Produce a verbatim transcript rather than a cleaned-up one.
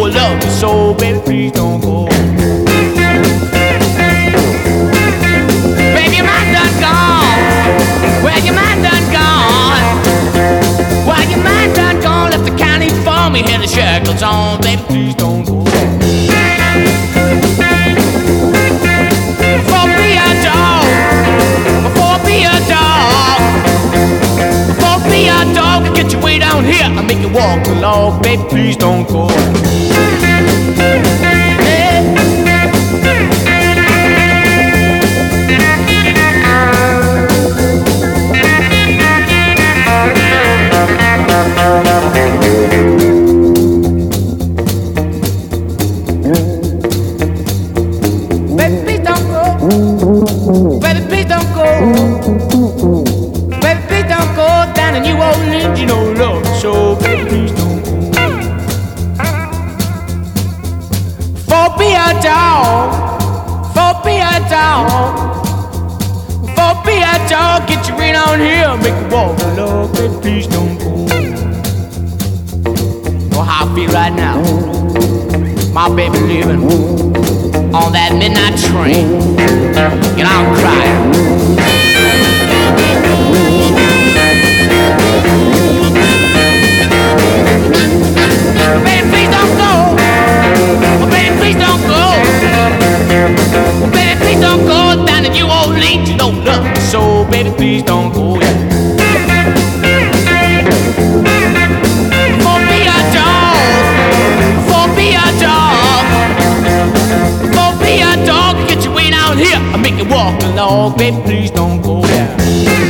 know I love you so, baby, please don't go. Baby, your mind done gone. Well, your mind done gone. Well, your mind done gone. Left the county for me, had the shackles on. Baby, please don't go. Before be a dog, before be a dog, before be a dog, I get you way down here. I make you walk the log. Baby, please don't go. You know love, so baby, please don't go. For be a dog, for be a dog, for be a dog, get you right on here, make you walk the love, baby, please don't go. Know how I feel right now, my baby living on that midnight train, and I'm crying. Baby, please don't go. Oh, baby, please don't go. Oh, baby, please don't go down to New Orleans. You don't love me so, baby, please don't go. Yeah. For be a dog, for be a dog, for be a dog, get you way down here. I make you walk along, baby, please don't go. Yeah.